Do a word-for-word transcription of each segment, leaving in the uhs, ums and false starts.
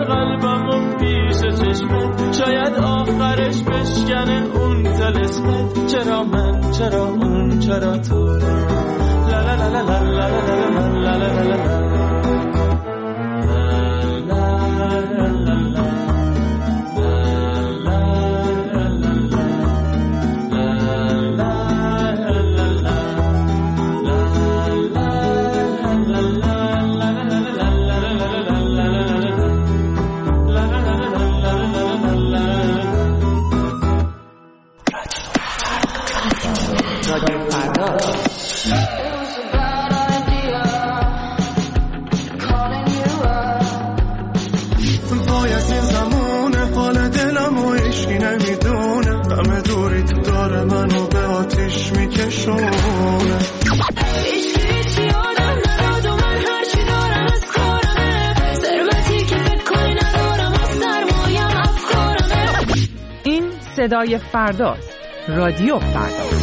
قلبمو پیش چشمت، شاید آخرش بشکنه اون طلسمت. چرا من، چرا اون، چرا تو؟ لا لا لا لا لا لا لا لا لا لا لا. صدای فرداست. رادیو فردا.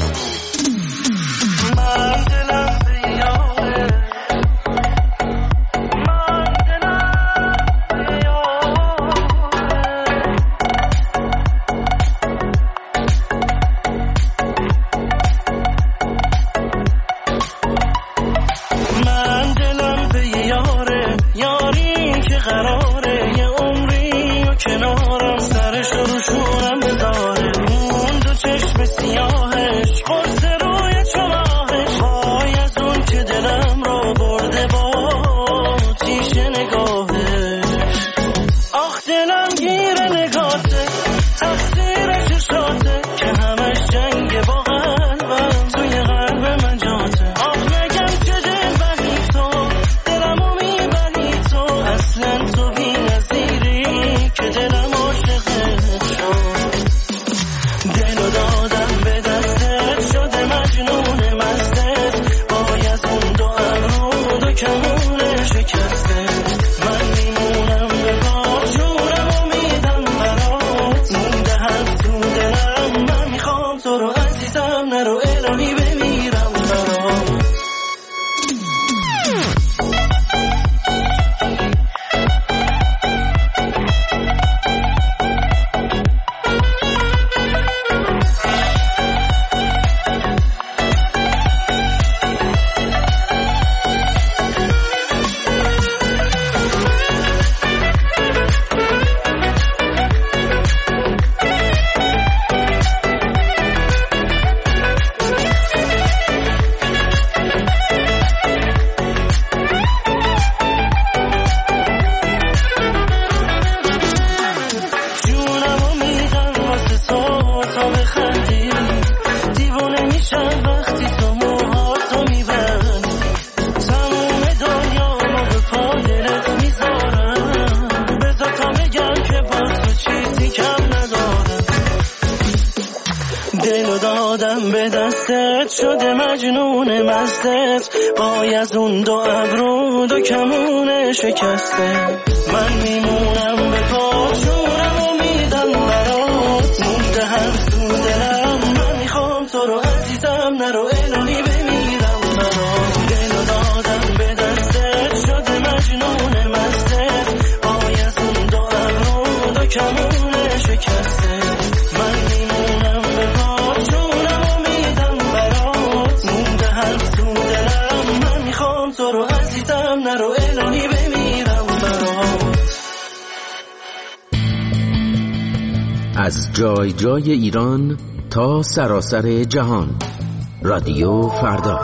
شده مجنون مستت، پای از اون دو ابرو دو کمون شکسته. من میمونم به پا، جونم و میدم برات، مونده هر تو دلم. من میخوام تو رو عزیزم، نرو الهی بمیرم برات. دل و دادم به دستت، شده مجنون مستت، پای از اون دو ابرو دو کمون شکسته. من میمونم به پا، جونم و میدم برات، مونده هر تو دلم. من میخوام تو رو عزیزم، نرو الهی بمیرم برات. از جای جای ایران تا سراسر جهان، رادیو فردا.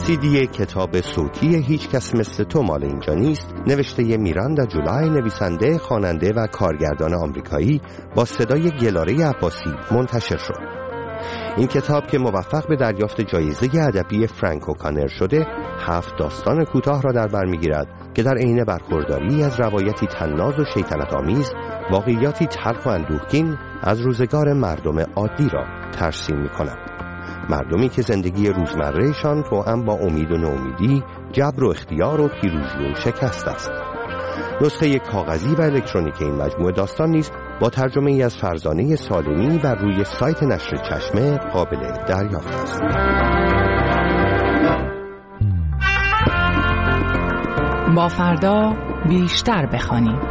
سی دی کتاب صوتی هیچ کس مثل تو مال اینجا نیست، نوشته میراندا جولای، نویسنده، خواننده و کارگردان آمریکایی، با صدای گلاره عباسی منتشر شد. این کتاب که موفق به دریافت جایزه ادبی فرانک اوکانر شده، هفت داستان کوتاه را در بر می‌گیرد که در عین برخورداری از روایتی طناز و شیطنت آمیز، واقعیاتی تلخ و اندوهگین از روزگار مردم عادی را ترسیم می‌کند. مردمی که زندگی روزمرهشان توأم با امید و ناامیدی، جبر و اختیار و پیروزی و شکست است. نسخه کاغذی و الکترونیک این مجموعه داستان نیز با ترجمه ای از فرزانه سالمی بر روی سایت نشر چشمه قابل دریافت است. با فردا بیشتر بخوانیم.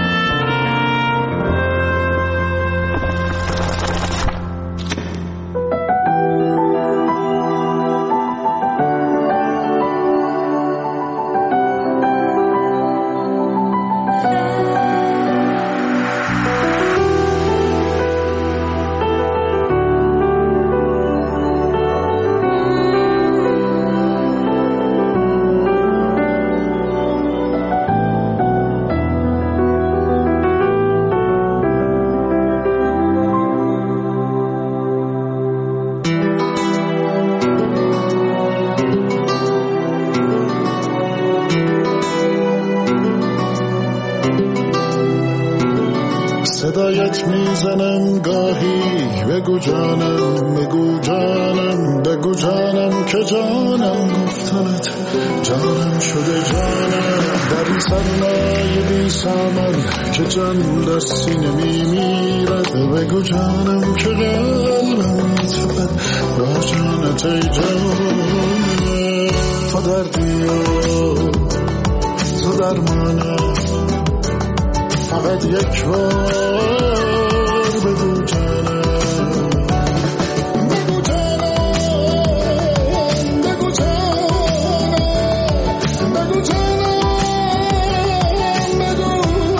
صدایت میزنم گاهی، بگو جانم، بگو جانم، بگو جانم که جانم گفتنت جانم شده جانم. در این سرنای بی سامن که جان در سینه میمیرد، بگو جانم که قلبم میتپد با جانت ای جانم. تو دردی و تو درمانم، فقط یک بار بگو جانم، بگو جانم، بگو جانم، بگو جانم، بگو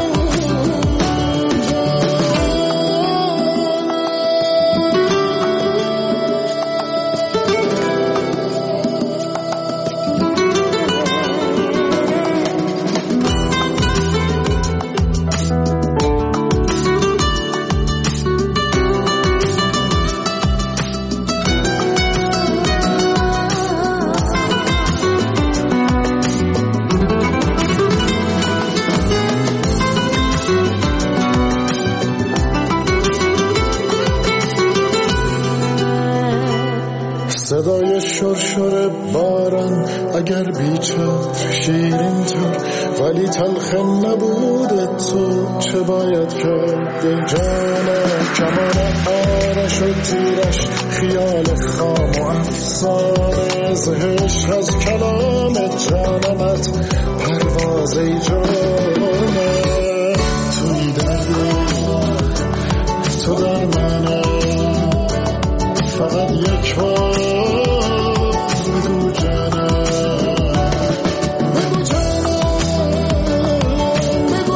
صدای شرشر باران اگر بیچار شیرین تر، ولی تلخ نبود تو چه باید کرد جانم. کمان آرش و تیرش خیال خام و افسانه، زهش از کلام جانمت پرواز ای جانم. توی درد تو در منه، فقط یک بار بگو جانم، بگو جانم، بگو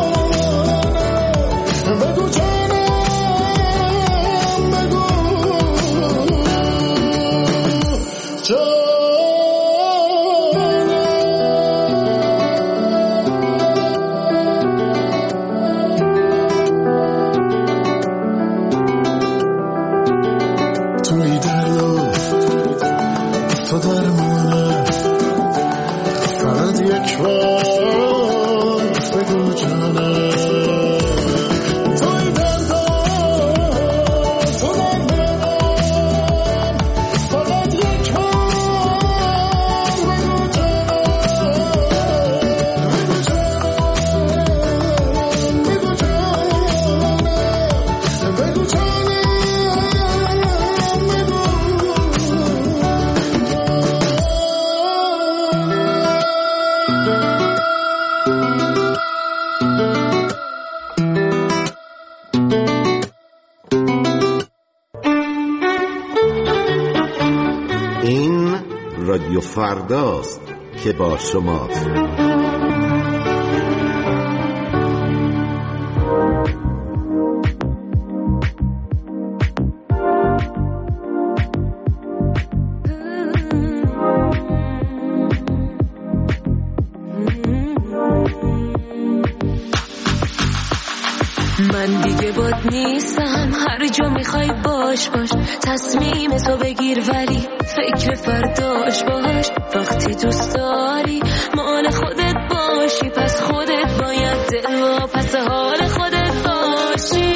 جانم، بگو جانم، بگو جانم. توی درد تو درمانه، فقط یک بار بگو جانم. توی درد تو درمانه، فقط یک بار بگو جانم، بگو جانم، بگو جانم، بگو جانم. این رادیو فرداست که با شماست. دیگه باد نیستم، هر جا میخوای باش باش، تصمیم تو بگیر ولی فکر فرداش باش. وقتی دوست داری مال خودت باشی، پس خودت باید دل و پس حال خودت باشی.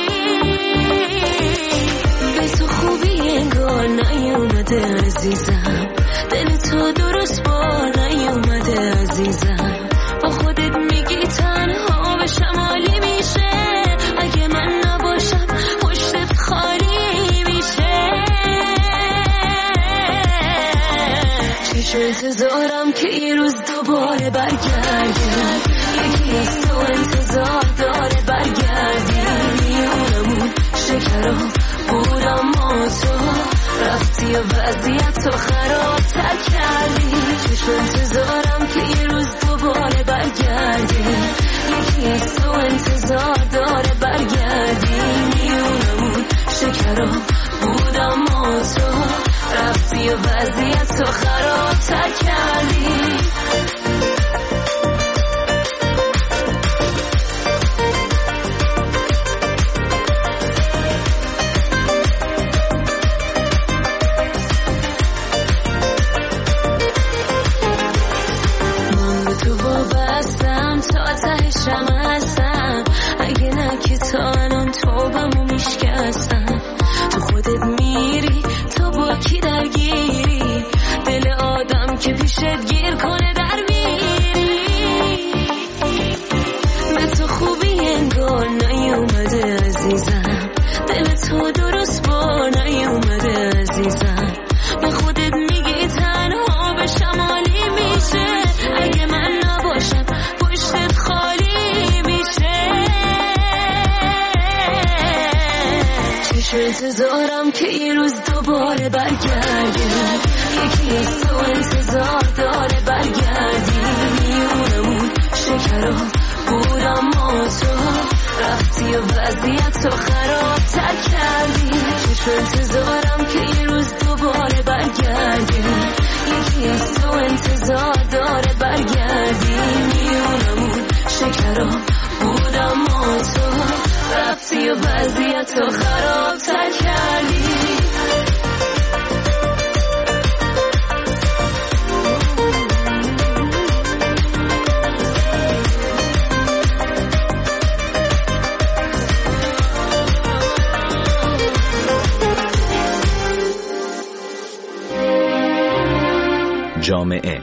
به تو خوبی انگار نیومده عزیزم، دل تو درست بار نیومده عزیزم. با خودت میگی تنها به شمالی میشه، اگه من نباشم پشتت خالی میشه. چشم انتظارم که این روز دوباره برگردی، یکی از تو انتظار داره برگردی. میونمون شکرا بود اما تو رفتی و وضعیت تو خراب تر کردی. چشم انتظارم که این روز دوباره برگردی، یکی از تو انتظار داره برگردی. میونمون شکرا بود اما تو رفتی و وضعیت تو خراب تر کردی. تهشم هستم، اگه نه که تا الان توبمو میشکستم. تو خودت میری تو با کی درگیری، دل آدم که پیشت گیر کنه در میری. به تو خوبی انگار نیومده عزیزم، دل تو درست بار نیومده عزیزم. به خودت میگی تنها به شمالی میشه، اگه من نباشم پشتت خالی میشه. چشم انتظارم که این روز دوباره برگردی، یکی از تو انتظار داره برگردی. میونمون شکرا بود اما تو رفتی و وضعیت تو خراب تر کردی. چشم انتظارم که این روز دوباره برگردی، یکی از تو انتظار داره برگردی. میونمون شکرا بود اما تو رفتی و وضعیت تو خراب تر کردی. جامعه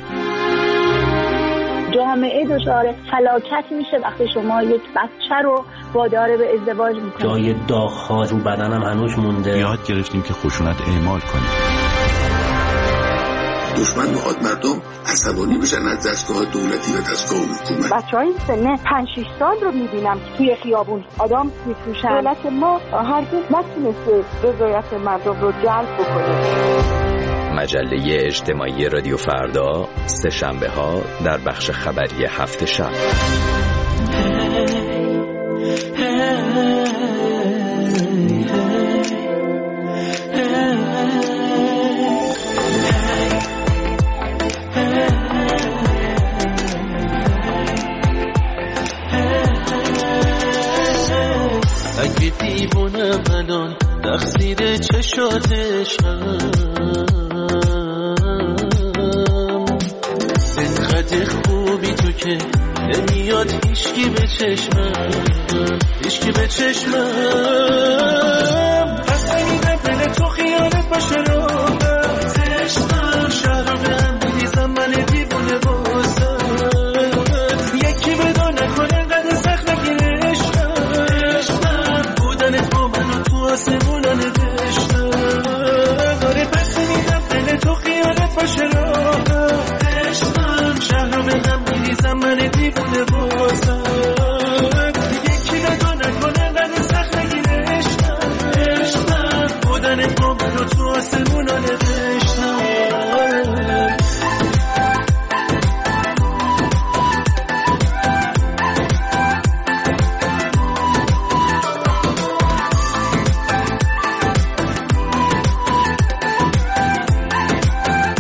جامعه دچار فلاکت میشه وقتی شما یک بچه رو وادار به ازدواج میکنید. جای داغ‌ها رو بدنم هنوز مونده. یاد گرفتیم که خشونت اعمال کنیم. دشمن میخواد مردم عصبانی بشن از دستگاه دولتی و دستگاه حکومت. بچهای سن پنج شش سال رو میبینم که توی خیابون آدم میفروشن. دولت ما هرگز نتونسته رضایت مردم رو جلب بکنه. مجله اجتماعی رادیو فردا سه شنبه ها در بخش خبری هفت شب. اگه دیوونم الان تقصیر چشاتشم، انقدر خوبی تو که نمیاد هیچکی به چشمم، هیچکی به چشمم. پس نمیدم دل تو خیالت باشه رو چشمم، شهر رو به هم بریزم من دیوونه بازم. یکی بدو نکنه انقدر سخت نگیره عشقم، بودنت با منو تو آسمونا نوشتم. آره پس نمیدم دل تو خیالت باشه رو شهر رو به هم بریزم من دیوونه بازم. یکی بدو نکنه انقدر سخت نگیره عشقم، بودنت با منو تو آسمونا نوشتم.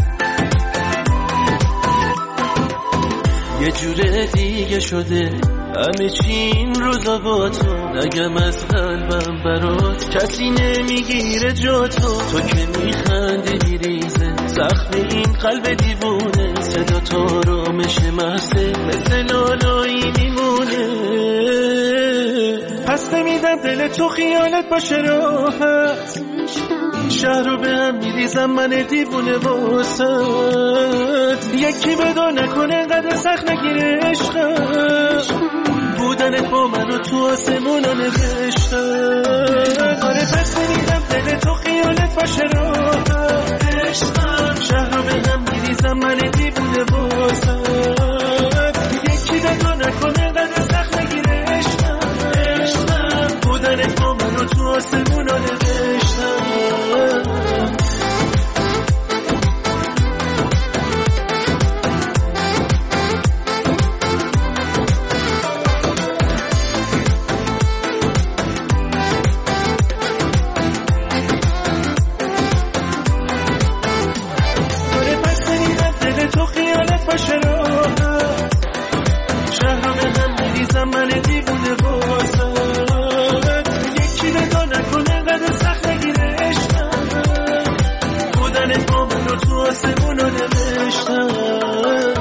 یه جوره دیگه شده همه چی این روزا با تو، نگم از قلبم برات کسی نمیگیره جا تو. تو که میخندی میریزه زخم این قلب دیوونه، صدا تو آرامش محسه مثل لالایی میمونه. پس نمیدم دل تو خیالت باشه راحت، شهر رو به هم میریزم من دیوونه واسد. یکی بدا نکنه انقدر سخت نگیره عشقم، بودنت با من رو تو آسمونا نوشتم. آره پس نمیدم دل تو خیالت باشه راحت، عشقم شهر رو به هم میریزم من دیوونه واسد. یکی بدا نکنه انقدر سخت نگیره عشقم، بودنت با من رو تو آسمونا نوشتم. باشه راحت، شهر رو به هم میریزم من دیوونه واسد. یکی نگاه نکنه قدر سخت نگیره عشقم، بودنت با من رو تو آسمون رو نوشتم.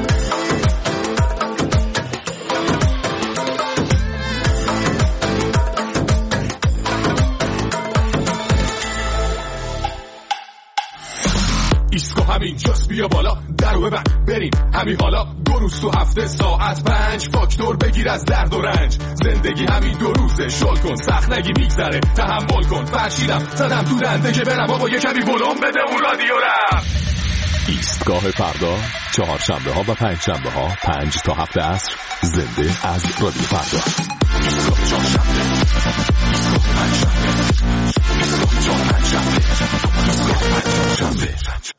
ایسکو همین جاست بیا بالا درو ببند بریم همین حالا. دو روز تو هفته ساعت پنج فاکتور بگیر از درد و رنج. زندگی همین دو روزه شل کن سخت نگی میگذره تحمل کن. فرشیدم زدم تو دنده که برم بابا یه کمی ولوم بده اون رادیو رم. ایستگاه فردا چهارشنبه ها و پنج شنبه ها پنج تا هفت عصر زنده از رادیو فردا. ایستگاه چهارشنبه، ایستگاه پنج شنبه، ایستگاه چهار پنج شنبه، ایستگاه پنج شنبه.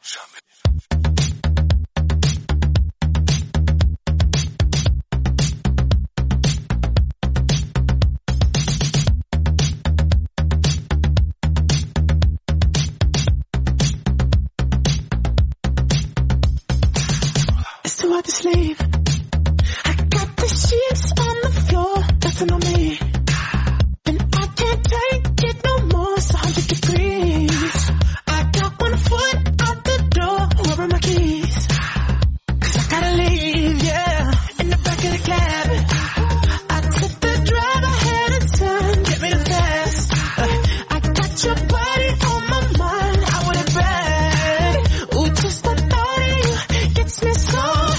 Wipe the sleeve. I got the sheets on the floor, nothing on me. And I can't take it no more, it's a hundred degrees. I got one foot out the door, where are my keys? Cause I gotta leave, yeah, in the back of the cab. I took the drive, I had a turn, get me the fast. I got your body on my mind, I want it bad. Ooh, just the thought of you gets me so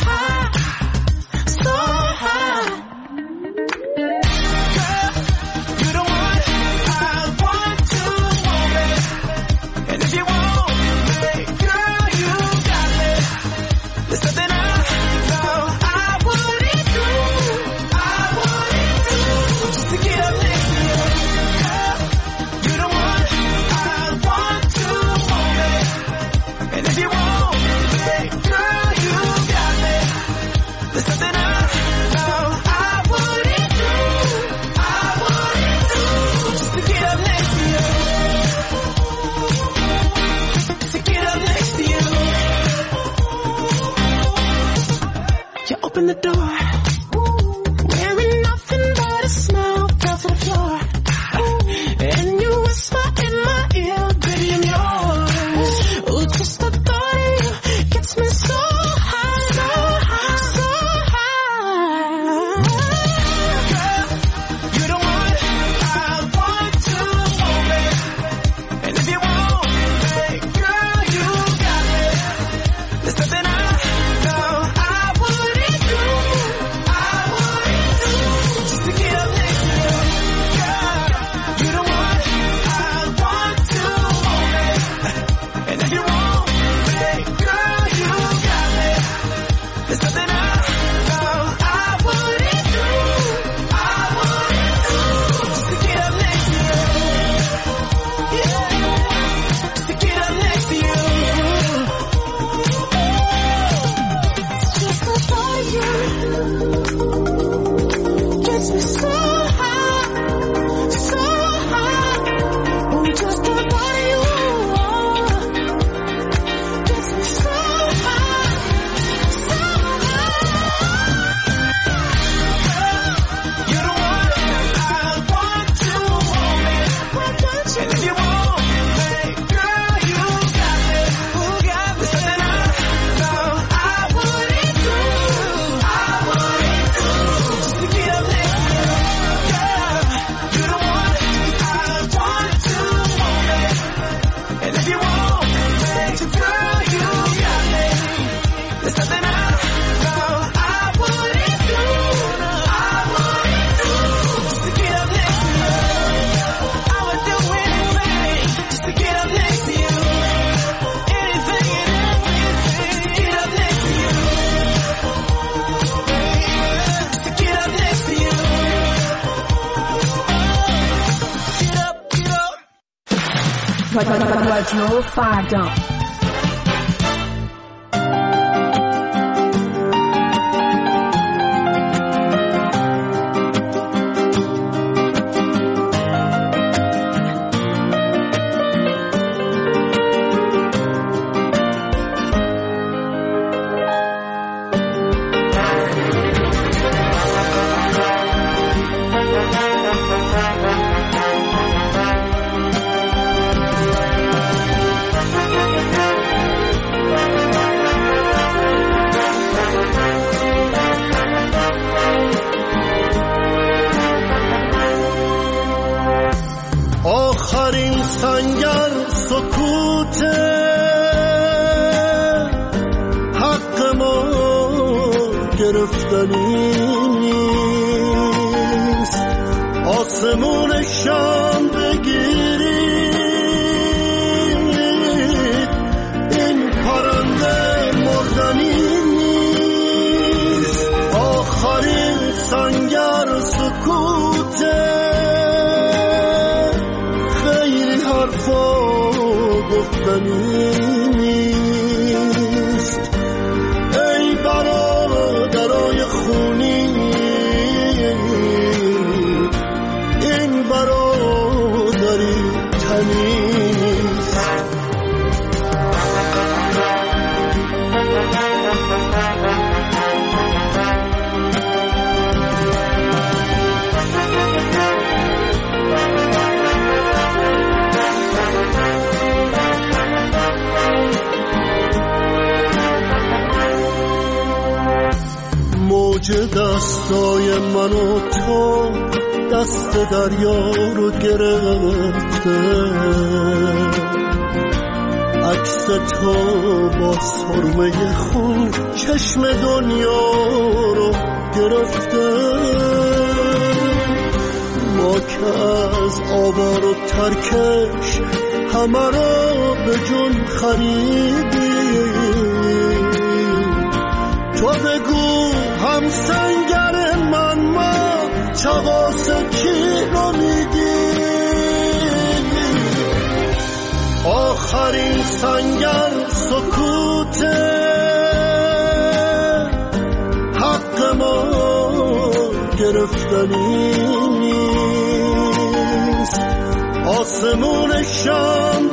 open the door, wearing nothing but a smile, fell to the floor, and you whisper in my ear, baby I'm yours. Ooh, just the thought of you gets me so high, so high, so high. Girl, you the one I want to hold me, and if you want me, girl, you got me. There's something I know I wouldn't do. رادیو فردا. آخرین سنگر سکوت حق ما گرفتنی نیست، آسمون شام بگیرید این پرنده مردنی نیست. آخرین سنگر سکوت حرفا گفتنی نیست. ای برادرای خونی این برادری تنی نیست. موج دستای من و تو دست دریا رو گرفته، عکس تو با سرمه خون چشم دنیا رو گرفته. ما که از آوار و ترکش همه رو به جون خریدیم، تو بگو هم سنگر من ما چغاس کی رو میدی. آخرین سنگر سکوت حق ما گرفتنی نیست، آسمون شام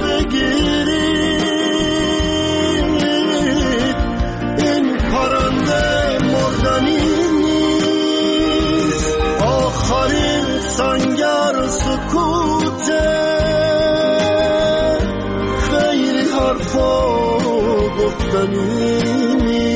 بگیرید این پرنده مردنی نیست. آخرین سنگر سکوت خیلی حرفا گفتنی نیست.